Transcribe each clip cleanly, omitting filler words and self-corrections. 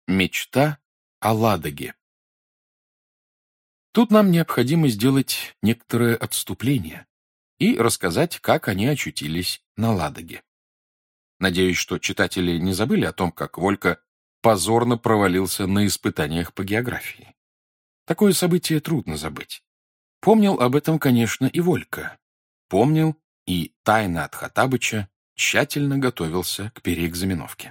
Мечта о Ладоге. Тут нам необходимо сделать некоторое отступление и рассказать, как они очутились на Ладоге. Надеюсь, что читатели не забыли о том, как Волька позорно провалился на испытаниях по географии. Такое событие трудно забыть. Помнил об этом, конечно, и Волька. Помнил и тайно от Хоттабыча тщательно готовился к переэкзаменовке.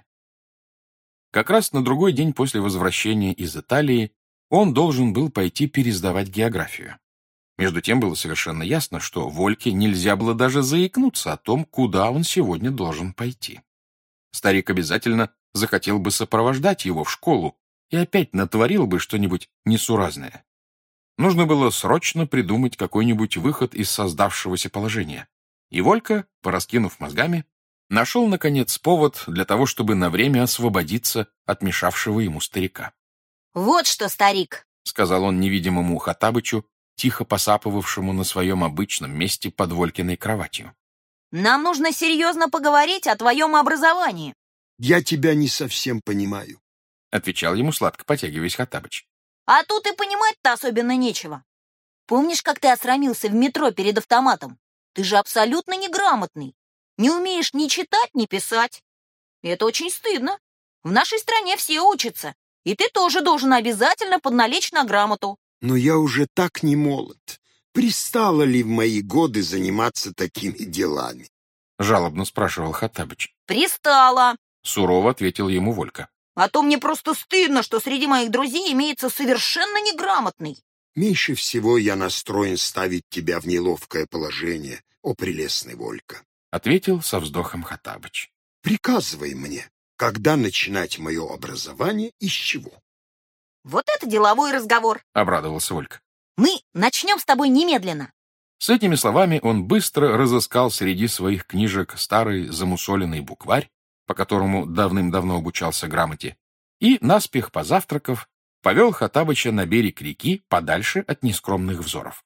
Как раз на другой день после возвращения из Италии он должен был пойти пересдавать географию. Между тем было совершенно ясно, что Вольке нельзя было даже заикнуться о том, куда он сегодня должен пойти. Старик обязательно захотел бы сопровождать его в школу и опять натворил бы что-нибудь несуразное. Нужно было срочно придумать какой-нибудь выход из создавшегося положения. И Волька, пораскинув мозгами, нашел, наконец, повод для того, чтобы на время освободиться от мешавшего ему старика. «Вот что, старик!» — сказал он невидимому Хоттабычу, тихо посапывавшему на своем обычном месте под Волькиной кроватью. «Нам нужно серьезно поговорить о твоем образовании». «Я тебя не совсем понимаю», — отвечал ему, сладко потягиваясь, Хоттабыч. «А тут и понимать-то особенно нечего. Помнишь, как ты осрамился в метро перед автоматом? Ты же абсолютно неграмотный. Не умеешь ни читать, ни писать. И это очень стыдно. В нашей стране все учатся, и ты тоже должен обязательно подналечь на грамоту». «Но я уже так не молод. Пристало ли в мои годы заниматься такими делами?» — жалобно спрашивал Хоттабыч. «Пристало», — сурово ответил ему Волька. «А то мне просто стыдно, что среди моих друзей имеется совершенно неграмотный». «Меньше всего я настроен ставить тебя в неловкое положение, о прелестный Волька», — ответил со вздохом Хоттабыч. «Приказывай мне, когда начинать мое образование и с чего». «Вот это деловой разговор», — обрадовался Волька. «Мы начнем с тобой немедленно». С этими словами он быстро разыскал среди своих книжек старый замусоленный букварь, по которому давным-давно обучался грамоте, и, наспех позавтракав, повел Хоттабыча на берег реки подальше от нескромных взоров.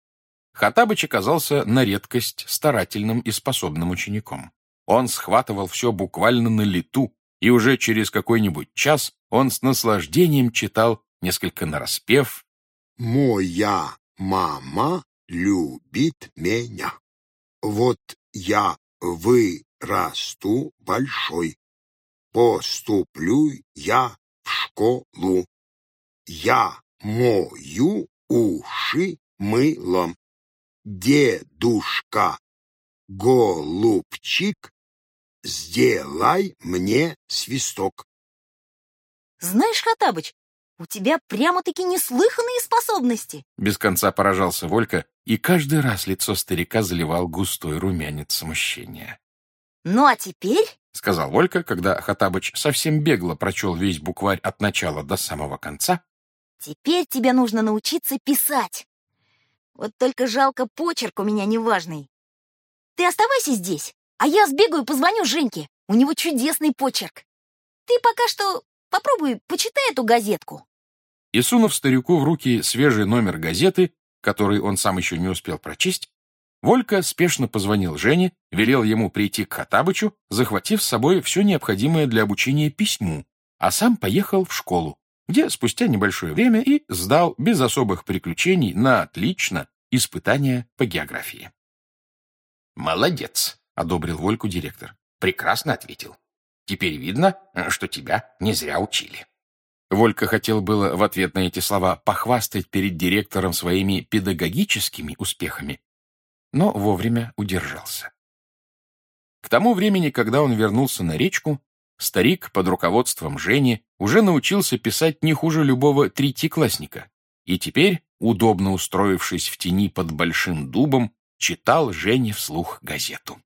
Хоттабыч оказался на редкость старательным и способным учеником. Он схватывал все буквально на лету, и уже через какой-нибудь час он с наслаждением читал, несколько нараспев: «Моя мама любит меня. Вот я вырасту большой. Поступлю я в школу. Я мою уши мылом. Дедушка, голубчик, сделай мне свисток». «Знаешь, Хоттабыч, у тебя прямо-таки неслыханные способности». Без конца поражался Волька, и каждый раз лицо старика заливал густой румянец смущения. «Ну а теперь», — сказал Волька, когда Хоттабыч совсем бегло прочел весь букварь от начала до самого конца, «теперь тебе нужно научиться писать. Вот только жалко, почерк у меня неважный. Ты оставайся здесь, а я сбегаю и позвоню Женьке. У него чудесный почерк. Ты пока что попробуй почитай эту газетку». И, сунув старику в руки свежий номер газеты, который он сам еще не успел прочесть, Волька спешно позвонил Жене, велел ему прийти к Хоттабычу, захватив с собой все необходимое для обучения письму, а сам поехал в школу, где спустя небольшое время и сдал без особых приключений на отлично испытания по географии. «Молодец», — одобрил Вольку директор. «Прекрасно ответил. Теперь видно, что тебя не зря учили». Волька хотел было в ответ на эти слова похвастать перед директором своими педагогическими успехами, но вовремя удержался. К тому времени, когда он вернулся на речку, старик под руководством Жени уже научился писать не хуже любого третьеклассника, и теперь, удобно устроившись в тени под большим дубом, читал Жене вслух газету.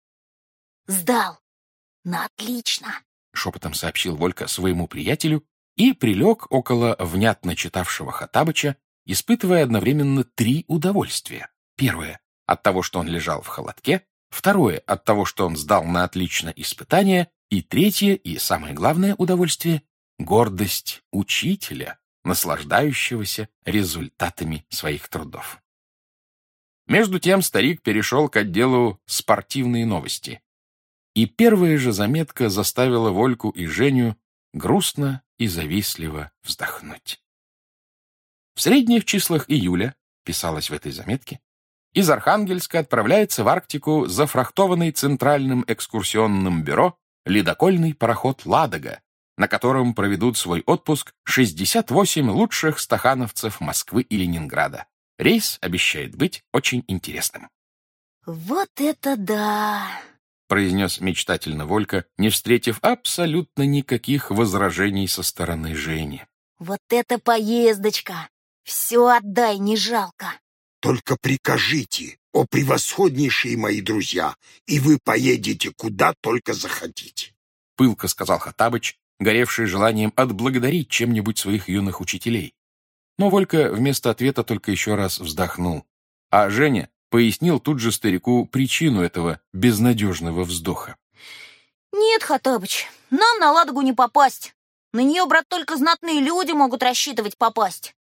«Сдал. На отлично», — шепотом сообщил Волька своему приятелю и прилег около внятно читавшего Хоттабыча, испытывая одновременно 3 удовольствия. Первое — от того, что он лежал в холодке, второе — от того, что он сдал на отлично испытание, и третье, и самое главное удовольствие — гордость учителя, наслаждающегося результатами своих трудов. Между тем старик перешел к отделу «Спортивные новости». И первая же заметка заставила Вольку и Женю грустно и завистливо вздохнуть. В средних числах июля, писалось в этой заметке, из Архангельска отправляется в Арктику зафрахтованный Центральным экскурсионным бюро ледокольный пароход «Ладога», на котором проведут свой отпуск 68 лучших стахановцев Москвы и Ленинграда. Рейс обещает быть очень интересным. Вот это да! Произнес мечтательно Волька, не встретив абсолютно никаких возражений со стороны Жени. Вот это поездочка! Все отдай, не жалко. Только прикажите, о превосходнейшие мои друзья, и вы поедете куда только захотите. Пылко сказал Хоттабыч, горевший желанием отблагодарить чем-нибудь своих юных учителей. Но Волька вместо ответа только еще раз вздохнул. А Женя пояснил тут же старику причину этого безнадежного вздоха. Нет, Хоттабыч, нам на Ладогу не попасть. На нее, брат, только знатные люди могут рассчитывать попасть.